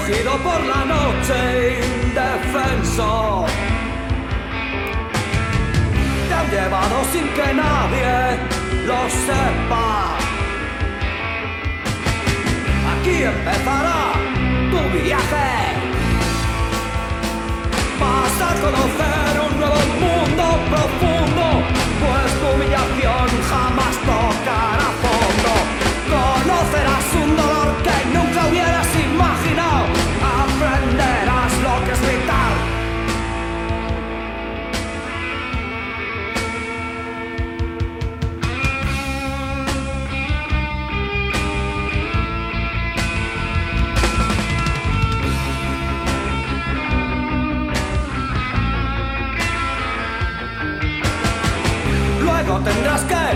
protegido por la noche, indefenso. Te han llevado sin que nadie lo sepa. Aquí empezará tu viaje. Vas a conocer un nuevo mundo profundo, pues tu humillación jamás tocará fondo. Conocerás un dolor que nunca hubieras imaginado. Aprenderás lo que es vital. Luego tendrás que